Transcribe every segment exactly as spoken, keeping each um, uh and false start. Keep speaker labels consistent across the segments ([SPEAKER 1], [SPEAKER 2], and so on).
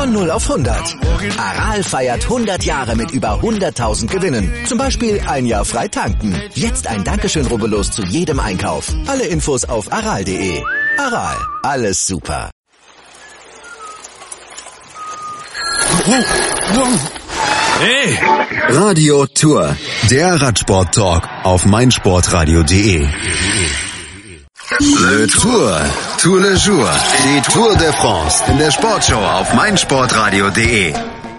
[SPEAKER 1] Von null auf hundert. Aral feiert hundert Jahre mit über hunderttausend Gewinnen. Zum Beispiel ein Jahr frei tanken. Jetzt ein Dankeschön, rubbellos zu jedem Einkauf. Alle Infos auf aral punkt de. Aral, alles super.
[SPEAKER 2] Hey! Radio Tour, der Radsport-Talk auf meinsportradio punkt de. Le Tour, Tour le Jour, die Tour de France in der Sportshow auf meinsportradio punkt de.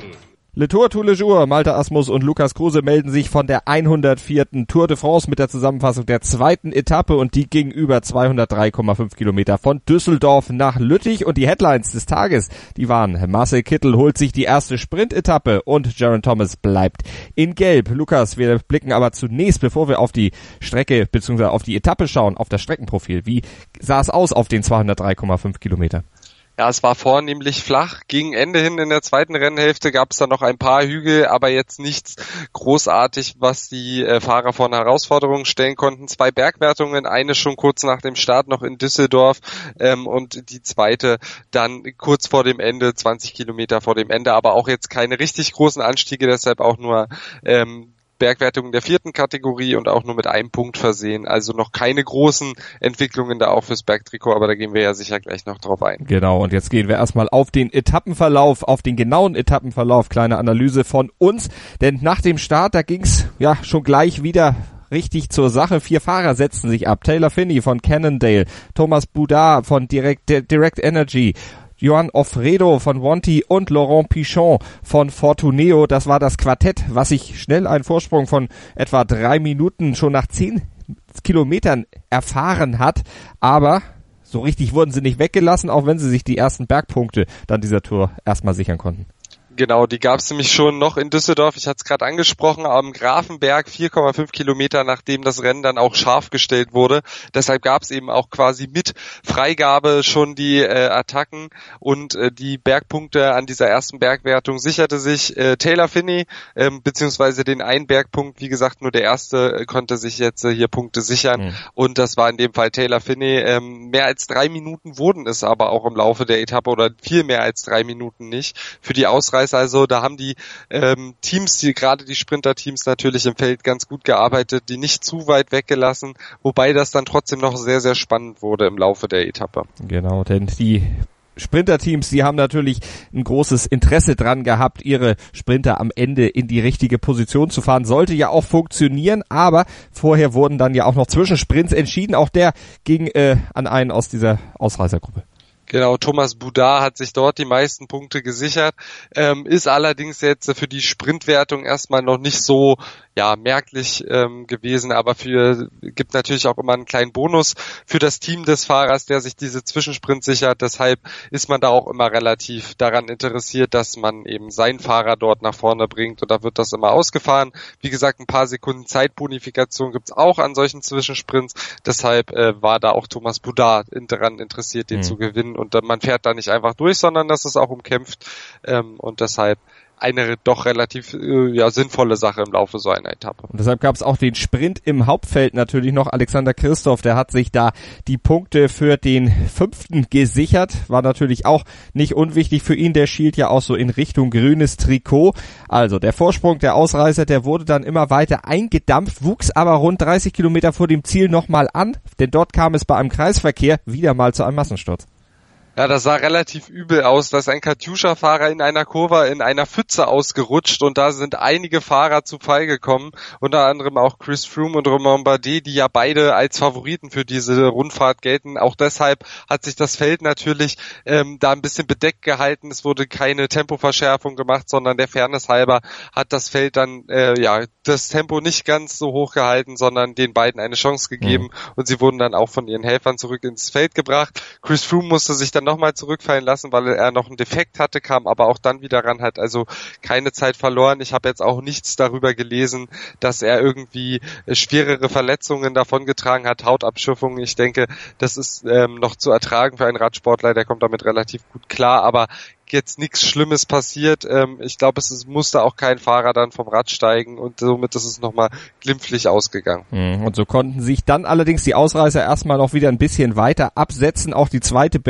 [SPEAKER 3] Le Tour, Tour le Jour, Malte Asmus und Lukas Kruse melden sich von der hundertvierten Tour de France mit der Zusammenfassung der zweiten Etappe und die ging über zweihundertdrei Komma fünf Kilometer von Düsseldorf nach Lüttich und die Headlines des Tages, die waren: Marcel Kittel holt sich die erste Sprintetappe und Geraint Thomas bleibt in Gelb. Lukas, wir blicken aber zunächst, bevor wir auf die Strecke bzw. auf die Etappe schauen, auf das Streckenprofil. Wie sah es aus auf den zweihundertdrei Komma fünf Kilometer?
[SPEAKER 4] Ja, es war vornehmlich flach. Gegen Ende hin in der zweiten Rennhälfte gab es da noch ein paar Hügel, aber jetzt nichts großartig, was die äh, Fahrer vor eine Herausforderung stellen konnten. Zwei Bergwertungen, eine schon kurz nach dem Start noch in Düsseldorf ähm, und die zweite dann kurz vor dem Ende, zwanzig Kilometer vor dem Ende, aber auch jetzt keine richtig großen Anstiege, deshalb auch nur ähm, Bergwertungen der vierten Kategorie und auch nur mit einem Punkt versehen. Also noch keine großen Entwicklungen da auch fürs Bergtrikot, aber da gehen wir ja sicher gleich noch drauf ein.
[SPEAKER 3] Genau, und jetzt gehen wir erstmal auf den Etappenverlauf, auf den genauen Etappenverlauf. Kleine Analyse von uns, denn nach dem Start, da ging's ja schon gleich wieder richtig zur Sache. Vier Fahrer setzten sich ab. Taylor Phinney von Cannondale, Thomas Boudard von Direct, Direct Energy, Johan Offredo von Wanty und Laurent Pichon von Fortuneo. Das war das Quartett, was sich schnell einen Vorsprung von etwa drei Minuten schon nach zehn Kilometern erfahren hat. Aber so richtig wurden sie nicht weggelassen, auch wenn sie sich die ersten Bergpunkte dann dieser Tour erstmal sichern konnten.
[SPEAKER 4] Genau, die gab es nämlich schon noch in Düsseldorf. Ich hatte es gerade angesprochen, am Grafenberg, vier Komma fünf Kilometer, nachdem das Rennen dann auch scharf gestellt wurde. Deshalb gab es eben auch quasi mit Freigabe schon die äh, Attacken und äh, die Bergpunkte an dieser ersten Bergwertung sicherte sich äh, Taylor Phinney, äh, beziehungsweise den einen Bergpunkt. Wie gesagt, nur der erste äh, konnte sich jetzt äh, hier Punkte sichern mhm. und das war in dem Fall Taylor Phinney. Ähm, mehr als drei Minuten wurden es aber auch im Laufe der Etappe oder viel mehr als drei Minuten nicht für die Ausreißer. Also da haben die ähm, Teams, die gerade die Sprinter-Teams natürlich im Feld ganz gut gearbeitet, die nicht zu weit weggelassen, wobei das dann trotzdem noch sehr, sehr spannend wurde im Laufe der Etappe.
[SPEAKER 3] Genau, denn die Sprinterteams, die haben natürlich ein großes Interesse dran gehabt, ihre Sprinter am Ende in die richtige Position zu fahren. Sollte ja auch funktionieren, aber vorher wurden dann ja auch noch Zwischensprints entschieden. Auch der ging äh, an einen aus dieser Ausreißergruppe.
[SPEAKER 4] Genau, Thomas Boudard hat sich dort die meisten Punkte gesichert, ähm, ist allerdings jetzt für die Sprintwertung erstmal noch nicht so ja merklich ähm, gewesen, aber für gibt natürlich auch immer einen kleinen Bonus für das Team des Fahrers, der sich diese Zwischensprint sichert. Deshalb ist man da auch immer relativ daran interessiert, dass man eben seinen Fahrer dort nach vorne bringt und da wird das immer ausgefahren. Wie gesagt, ein paar Sekunden Zeitbonifikation gibt's auch an solchen Zwischensprints. Deshalb äh, war da auch Thomas Boudard daran interessiert, den mhm. zu gewinnen. Und man fährt da nicht einfach durch, sondern das ist auch umkämpft ähm, und deshalb eine doch relativ äh, ja sinnvolle Sache im Laufe so einer Etappe.
[SPEAKER 3] Und deshalb gab es auch den Sprint im Hauptfeld natürlich noch. Alexander Kristoff, der hat sich da die Punkte für den fünften gesichert. War natürlich auch nicht unwichtig für ihn. Der schielt ja auch so in Richtung grünes Trikot. Also der Vorsprung der Ausreißer, der wurde dann immer weiter eingedampft, wuchs aber rund dreißig Kilometer vor dem Ziel nochmal an. Denn dort kam es bei einem Kreisverkehr wieder mal zu einem Massensturz.
[SPEAKER 4] Ja, das sah relativ übel aus. Da ist ein Katjuscha-Fahrer in einer Kurve in einer Pfütze ausgerutscht und da sind einige Fahrer zu Fall gekommen. Unter anderem auch Chris Froome und Romain Bardet, die ja beide als Favoriten für diese Rundfahrt gelten. Auch deshalb hat sich das Feld natürlich ähm, da ein bisschen bedeckt gehalten. Es wurde keine Tempoverschärfung gemacht, sondern der Fairness halber hat das Feld dann äh, ja das Tempo nicht ganz so hoch gehalten, sondern den beiden eine Chance gegeben mhm. und sie wurden dann auch von ihren Helfern zurück ins Feld gebracht. Chris Froome musste sich dann nochmal zurückfallen lassen, weil er noch einen Defekt hatte, kam aber auch dann wieder ran, hat also keine Zeit verloren. Ich habe jetzt auch nichts darüber gelesen, dass er irgendwie schwerere Verletzungen davongetragen hat, Hautabschürfungen. Ich denke, das ist ähm, noch zu ertragen für einen Radsportler, der kommt damit relativ gut klar, aber jetzt nichts Schlimmes passiert. Ähm, ich glaube, es ist, musste auch kein Fahrer dann vom Rad steigen und somit ist es nochmal glimpflich ausgegangen.
[SPEAKER 3] Und so konnten sich dann allerdings die Ausreißer erstmal noch wieder ein bisschen weiter absetzen. Auch die zweite Bergwertung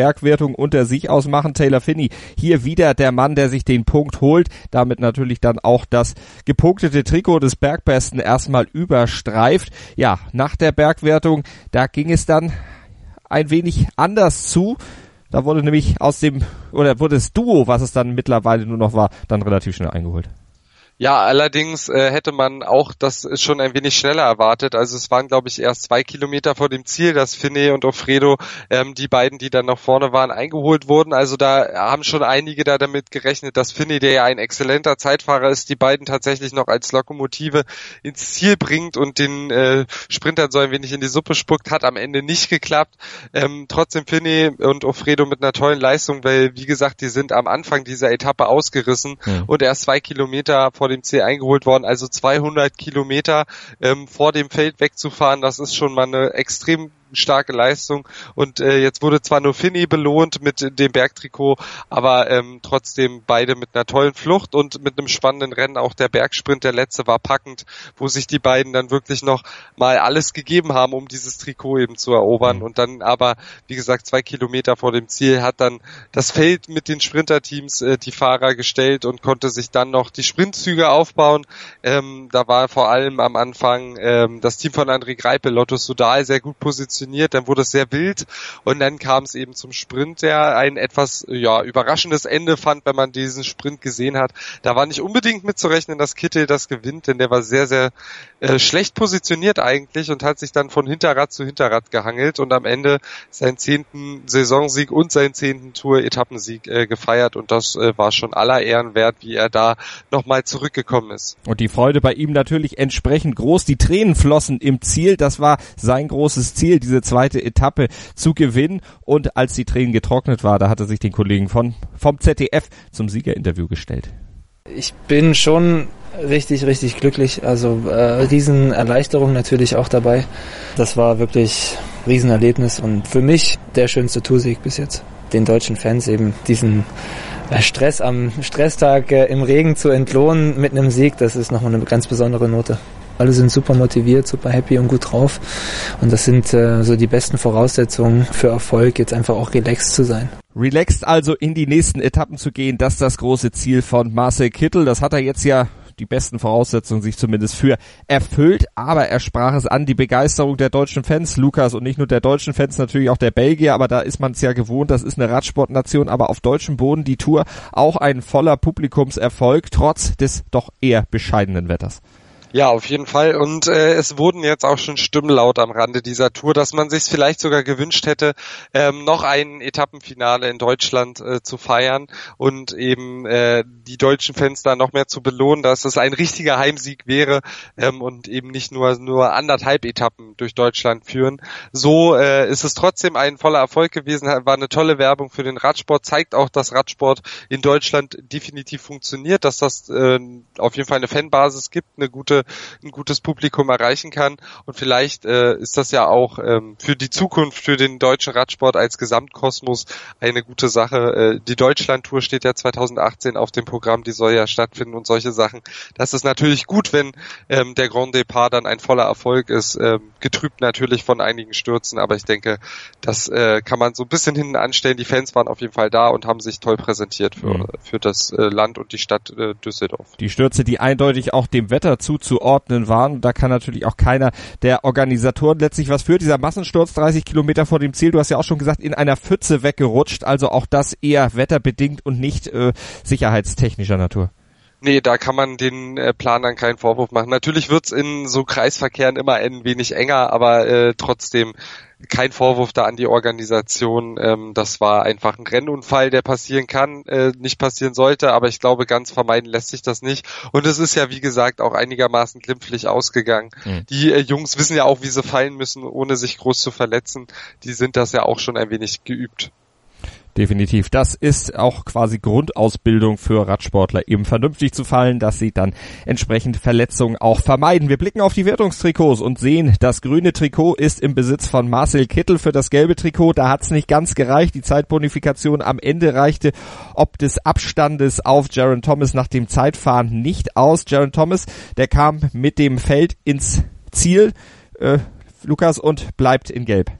[SPEAKER 3] Bergwertung unter sich ausmachen. Taylor Phinney hier wieder der Mann, der sich den Punkt holt, damit natürlich dann auch das gepunktete Trikot des Bergbesten erstmal überstreift. Ja, nach der Bergwertung, da ging es dann ein wenig anders zu. Da wurde nämlich aus dem, oder wurde das Duo, was es dann mittlerweile nur noch war, dann relativ schnell eingeholt.
[SPEAKER 4] Ja, allerdings äh, hätte man auch das schon ein wenig schneller erwartet. Also es waren, glaube ich, erst zwei Kilometer vor dem Ziel, dass Phinney und Offredo, ähm, die beiden, die dann noch vorne waren, eingeholt wurden. Also da haben schon einige da damit gerechnet, dass Phinney, der ja ein exzellenter Zeitfahrer ist, die beiden tatsächlich noch als Lokomotive ins Ziel bringt und den äh, Sprintern so ein wenig in die Suppe spuckt. Hat am Ende nicht geklappt. Ähm, trotzdem Phinney und Offredo mit einer tollen Leistung, weil, wie gesagt, die sind am Anfang dieser Etappe ausgerissen ja. und erst zwei Kilometer vor dem Ziel eingeholt worden, also zweihundert Kilometer ähm, vor dem Feld wegzufahren, das ist schon mal eine extrem starke Leistung und äh, jetzt wurde zwar nur Phinney belohnt mit dem Bergtrikot, aber ähm, trotzdem beide mit einer tollen Flucht und mit einem spannenden Rennen. Auch der Bergsprint, der letzte, war packend, wo sich die beiden dann wirklich noch mal alles gegeben haben, um dieses Trikot eben zu erobern. Und dann aber, wie gesagt, zwei Kilometer vor dem Ziel hat dann das Feld mit den Sprinterteams äh, die Fahrer gestellt und konnte sich dann noch die Sprintzüge aufbauen. Ähm, da war vor allem am Anfang ähm, das Team von André Greipel, Lotto Soudal, sehr gut positioniert. Dann wurde es sehr wild und dann kam es eben zum Sprint, der ein etwas ja überraschendes Ende fand, wenn man diesen Sprint gesehen hat. Da war nicht unbedingt mitzurechnen, dass Kittel das gewinnt, denn der war sehr, sehr äh, schlecht positioniert eigentlich und hat sich dann von Hinterrad zu Hinterrad gehangelt und am Ende seinen zehnten Saisonsieg und seinen zehnten Tour-Etappensieg äh, gefeiert und das äh, war schon aller Ehren wert, wie er da nochmal zurückgekommen ist.
[SPEAKER 3] Und die Freude bei ihm natürlich entsprechend groß. Die Tränen flossen im Ziel, das war sein großes Ziel, diese zweite Etappe zu gewinnen. Und als die Tränen getrocknet war, da hat er sich den Kollegen von vom Z D F zum Siegerinterview gestellt.
[SPEAKER 5] Ich bin schon richtig, richtig glücklich. Also äh, Riesenerleichterung natürlich auch dabei. Das war wirklich ein Riesenerlebnis und für mich der schönste Toursieg bis jetzt. Den deutschen Fans eben diesen äh, Stress am Stresstag äh, im Regen zu entlohnen mit einem Sieg, das ist nochmal eine ganz besondere Note. Alle sind super motiviert, super happy und gut drauf. Und das sind äh, so die besten Voraussetzungen für Erfolg, jetzt einfach auch relaxed zu sein.
[SPEAKER 3] Relaxed also in die nächsten Etappen zu gehen, das ist das große Ziel von Marcel Kittel. Das hat er jetzt ja die besten Voraussetzungen sich zumindest für erfüllt, aber er sprach es an, die Begeisterung der deutschen Fans, Lukas, und nicht nur der deutschen Fans, natürlich auch der Belgier, aber da ist man es ja gewohnt, das ist eine Radsportnation, aber auf deutschem Boden die Tour auch ein voller Publikumserfolg, trotz des doch eher bescheidenen Wetters.
[SPEAKER 4] Ja, auf jeden Fall. Und äh, es wurden jetzt auch schon Stimmen laut am Rande dieser Tour, dass man sich vielleicht sogar gewünscht hätte, ähm, noch ein Etappenfinale in Deutschland äh, zu feiern und eben äh, die deutschen Fans da noch mehr zu belohnen, dass es ein richtiger Heimsieg wäre ähm, und eben nicht nur nur anderthalb Etappen durch Deutschland führen. So äh, ist es trotzdem ein voller Erfolg gewesen, war eine tolle Werbung für den Radsport, zeigt auch, dass Radsport in Deutschland definitiv funktioniert, dass das äh, auf jeden Fall eine Fanbasis gibt, eine gute ein gutes Publikum erreichen kann und vielleicht äh, ist das ja auch ähm, für die Zukunft, für den deutschen Radsport als Gesamtkosmos eine gute Sache. Äh, die Deutschland-Tour steht ja zwanzig achtzehn auf dem Programm, die soll ja stattfinden und solche Sachen. Das ist natürlich gut, wenn ähm, der Grand Départ dann ein voller Erfolg ist, ähm, getrübt natürlich von einigen Stürzen, aber ich denke, das äh, kann man so ein bisschen hinten anstellen. Die Fans waren auf jeden Fall da und haben sich toll präsentiert für, mhm. für das äh, Land und die Stadt äh, Düsseldorf.
[SPEAKER 3] Die Stürze, die eindeutig auch dem Wetter zuzuordnen waren. Da kann natürlich auch keiner der Organisatoren letztlich was für. Dieser Massensturz dreißig Kilometer vor dem Ziel, du hast ja auch schon gesagt, in einer Pfütze weggerutscht. Also auch das eher wetterbedingt und nicht äh, sicherheitstechnischer Natur.
[SPEAKER 4] Nee, da kann man den äh, Planern keinen Vorwurf machen. Natürlich wird's in so Kreisverkehren immer ein wenig enger, aber äh, trotzdem kein Vorwurf da an die Organisation. Ähm, das war einfach ein Rennunfall, der passieren kann, äh, nicht passieren sollte, aber ich glaube, ganz vermeiden lässt sich das nicht. Und es ist ja, wie gesagt, auch einigermaßen glimpflich ausgegangen. Mhm. Die äh, Jungs wissen ja auch, wie sie fallen müssen, ohne sich groß zu verletzen. Die sind das ja auch schon ein wenig geübt.
[SPEAKER 3] Definitiv. Das ist auch quasi Grundausbildung für Radsportler, eben vernünftig zu fallen, dass sie dann entsprechend Verletzungen auch vermeiden. Wir blicken auf die Wertungstrikots und sehen, das grüne Trikot ist im Besitz von Marcel Kittel. Für das gelbe Trikot, da hat es nicht ganz gereicht. Die Zeitbonifikation am Ende reichte ob des Abstandes auf Geraint Thomas nach dem Zeitfahren nicht aus. Geraint Thomas, der kam mit dem Feld ins Ziel, äh, Lukas, und bleibt in Gelb.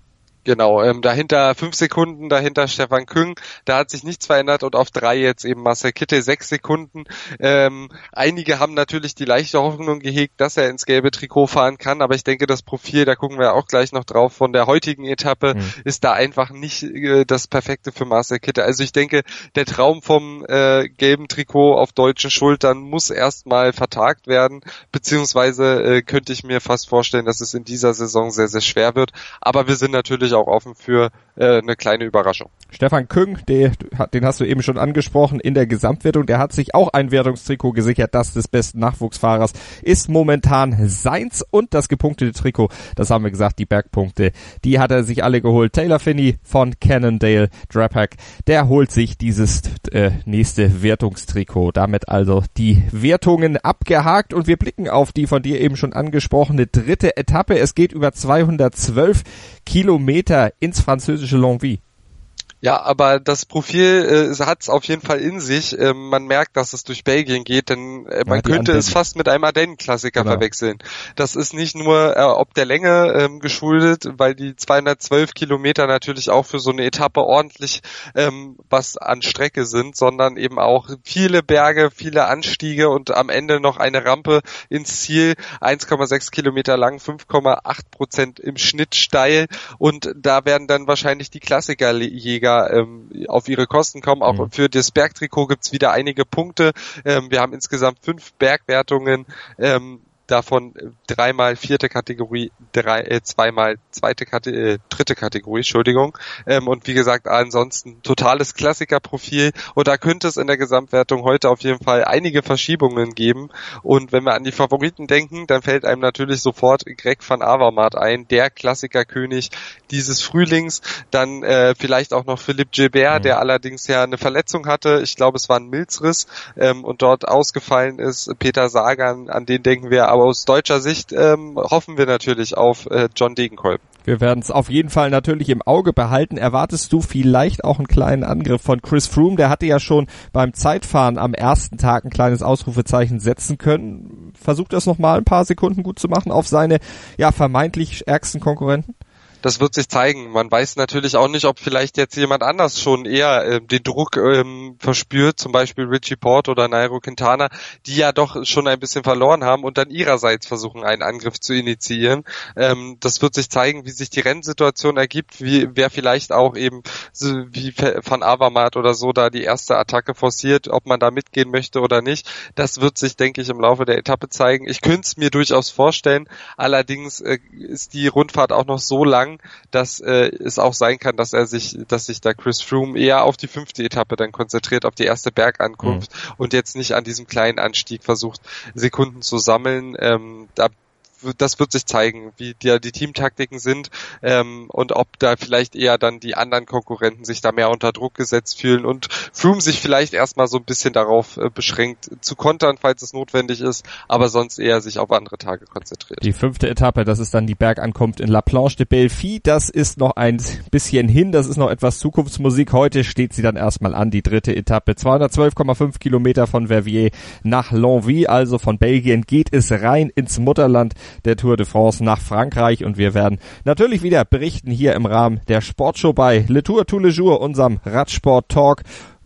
[SPEAKER 4] Genau, ähm, dahinter fünf Sekunden, dahinter Stefan Küng, da hat sich nichts verändert und auf drei jetzt eben Marcel Kittel, sechs Sekunden. Ähm, einige haben natürlich die leichte Hoffnung gehegt, dass er ins gelbe Trikot fahren kann, aber ich denke, das Profil, da gucken wir auch gleich noch drauf, von der heutigen Etappe mhm. ist da einfach nicht äh, das Perfekte für Marcel Kittel. Also ich denke, der Traum vom äh, gelben Trikot auf deutschen Schultern muss erstmal vertagt werden, beziehungsweise äh, könnte ich mir fast vorstellen, dass es in dieser Saison sehr, sehr schwer wird, aber wir sind natürlich auch offen für äh, eine kleine Überraschung.
[SPEAKER 3] Stefan Küng, der, den hast du eben schon angesprochen, in der Gesamtwertung, der hat sich auch ein Wertungstrikot gesichert, das des besten Nachwuchsfahrers ist momentan seins und das gepunktete Trikot, das haben wir gesagt, die Bergpunkte, die hat er sich alle geholt. Taylor Phinney von Cannondale Drapac, der holt sich dieses äh, nächste Wertungstrikot. Damit also die Wertungen abgehakt und wir blicken auf die von dir eben schon angesprochene dritte Etappe. Es geht über zweihundertzwölf Kilometer ins französische Longwy.
[SPEAKER 4] Ja, aber das Profil äh, hat es auf jeden Fall in sich. Ähm, man merkt, dass es durch Belgien geht, denn äh, man ja, könnte Ardennen. es fast mit einem Ardennen-Klassiker genau. verwechseln. Das ist nicht nur äh, ob der Länge ähm, geschuldet, weil die zweihundertzwölf Kilometer natürlich auch für so eine Etappe ordentlich ähm, was an Strecke sind, sondern eben auch viele Berge, viele Anstiege und am Ende noch eine Rampe ins Ziel, eins Komma sechs Kilometer lang, fünf Komma acht Prozent im Schnitt steil und da werden dann wahrscheinlich die Klassikerjäger ähm, auf ihre Kosten kommen. Auch mhm. für das Bergtrikot gibt's wieder einige Punkte. Ähm, wir haben insgesamt fünf Bergwertungen, ähm, davon dreimal vierte Kategorie, drei, äh, zweimal zweite Kategorie, äh, dritte Kategorie, Entschuldigung. Ähm, und wie gesagt, ansonsten totales Klassikerprofil. Und da könnte es in der Gesamtwertung heute auf jeden Fall einige Verschiebungen geben. Und wenn wir an die Favoriten denken, dann fällt einem natürlich sofort Greg van Avermaet ein, der Klassikerkönig dieses Frühlings. Dann äh, vielleicht auch noch Philippe Gilbert, mhm. der allerdings ja eine Verletzung hatte. Ich glaube, es war ein Milzriss ähm, und dort ausgefallen ist. Peter Sagan, an den denken wir. Aber aus deutscher Sicht ähm, hoffen wir natürlich auf äh, John Degenkolb.
[SPEAKER 3] Wir werden es auf jeden Fall natürlich im Auge behalten. Erwartest du vielleicht auch einen kleinen Angriff von Chris Froome? Der hatte ja schon beim Zeitfahren am ersten Tag ein kleines Ausrufezeichen setzen können. Versucht das nochmal ein paar Sekunden gut zu machen auf seine ja vermeintlich ärgsten Konkurrenten?
[SPEAKER 4] Das wird sich zeigen. Man weiß natürlich auch nicht, ob vielleicht jetzt jemand anders schon eher äh, den Druck ähm, verspürt, zum Beispiel Richie Porte oder Nairo Quintana, die ja doch schon ein bisschen verloren haben und dann ihrerseits versuchen, einen Angriff zu initiieren. Ähm, das wird sich zeigen, wie sich die Rennsituation ergibt, wie wer vielleicht auch eben so wie Van Avermaet oder so da die erste Attacke forciert, ob man da mitgehen möchte oder nicht. Das wird sich, denke ich, im Laufe der Etappe zeigen. Ich könnte es mir durchaus vorstellen. Allerdings äh, ist die Rundfahrt auch noch so lang, dass äh, es auch sein kann, dass er sich, dass sich da Chris Froome eher auf die fünfte Etappe dann konzentriert, auf die erste Bergankunft mhm. und jetzt nicht an diesem kleinen Anstieg versucht, Sekunden zu sammeln. Ähm, da Das wird sich zeigen, wie die, die Teamtaktiken sind ähm, und ob da vielleicht eher dann die anderen Konkurrenten sich da mehr unter Druck gesetzt fühlen und Froome sich vielleicht erstmal so ein bisschen darauf äh, beschränkt zu kontern, falls es notwendig ist, aber sonst eher sich auf andere Tage konzentriert.
[SPEAKER 3] Die fünfte Etappe, das ist dann die Bergankunft in La Planche de Belfi, das ist noch ein bisschen hin, das ist noch etwas Zukunftsmusik. Heute steht sie dann erstmal an, die dritte Etappe. zweihundertzwölf Komma fünf Kilometer von Verviers nach Longwy, also von Belgien geht es rein ins Mutterland der Tour de France nach Frankreich und wir werden natürlich wieder berichten hier im Rahmen der Sportshow bei Le Tour tous les jours, unserem Radsport-Talk.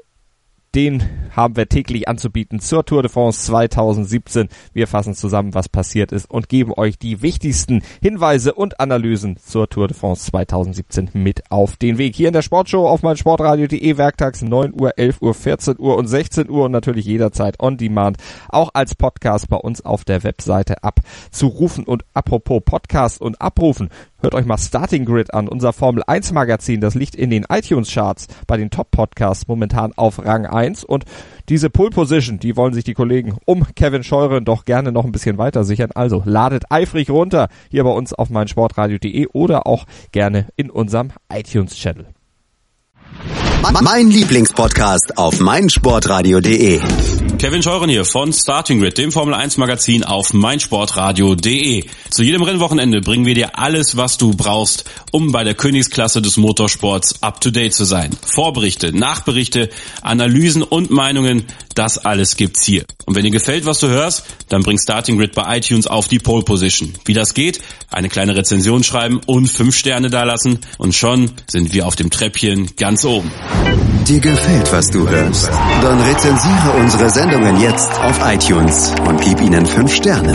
[SPEAKER 3] Den haben wir täglich anzubieten zur Tour de France zweitausendsiebzehn. Wir fassen zusammen, was passiert ist und geben euch die wichtigsten Hinweise und Analysen zur Tour de France zweitausendsiebzehn mit auf den Weg. Hier in der Sportshow auf meinsportradio punkt de, werktags neun Uhr, elf Uhr, vierzehn Uhr und sechzehn Uhr und natürlich jederzeit on demand, auch als Podcast bei uns auf der Webseite abzurufen. Und apropos Podcast und abrufen, hört euch mal Starting Grid an, unser Formel eins Magazin, das liegt in den iTunes-Charts bei den Top-Podcasts momentan auf Rang eins und diese Pole Position, die wollen sich die Kollegen um Kevin Scheuren doch gerne noch ein bisschen weiter sichern. Also ladet eifrig runter hier bei uns auf meinsportradio punkt de oder auch gerne in unserem iTunes-Channel.
[SPEAKER 2] Mein Lieblingspodcast auf meinsportradio punkt de.
[SPEAKER 6] Kevin Scheuren hier von Starting Grid, dem Formel eins Magazin auf meinsportradio punkt de. Zu jedem Rennwochenende bringen wir dir alles, was du brauchst, um bei der Königsklasse des Motorsports up to date zu sein. Vorberichte, Nachberichte, Analysen und Meinungen, das alles gibt's hier. Und wenn dir gefällt, was du hörst, dann bring Starting Grid bei iTunes auf die Pole Position. Wie das geht? Eine kleine Rezension schreiben und fünf Sterne dalassen und schon sind wir auf dem Treppchen ganz oben.
[SPEAKER 2] Dir gefällt, was du hörst? Dann rezensiere unsere Sendungen jetzt auf iTunes und gib ihnen fünf Sterne.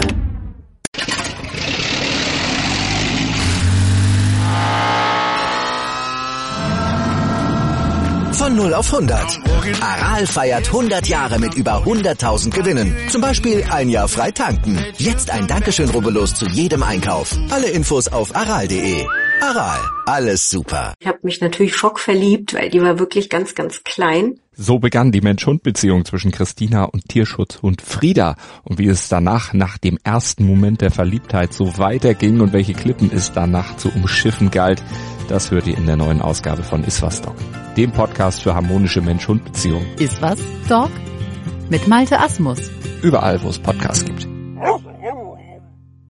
[SPEAKER 1] Von null auf hundert. Aral feiert hundert Jahre mit über hunderttausend Gewinnen. Zum Beispiel ein Jahr frei tanken. Jetzt ein Dankeschön, rubbellos zu jedem Einkauf. Alle Infos auf aral punkt de. Aral, alles super.
[SPEAKER 7] Ich habe mich natürlich schockverliebt, weil die war wirklich ganz, ganz klein.
[SPEAKER 3] So begann die Mensch-Hund-Beziehung zwischen Christina und Tierschutzhund Frieda. Und wie es danach, nach dem ersten Moment der Verliebtheit, so weiterging und welche Klippen es danach zu umschiffen galt, das hört ihr in der neuen Ausgabe von Iswas Dog, dem Podcast für harmonische Mensch-Hund-Beziehungen.
[SPEAKER 8] Iswas Dog mit Malte Asmus.
[SPEAKER 3] Überall, wo es Podcasts gibt.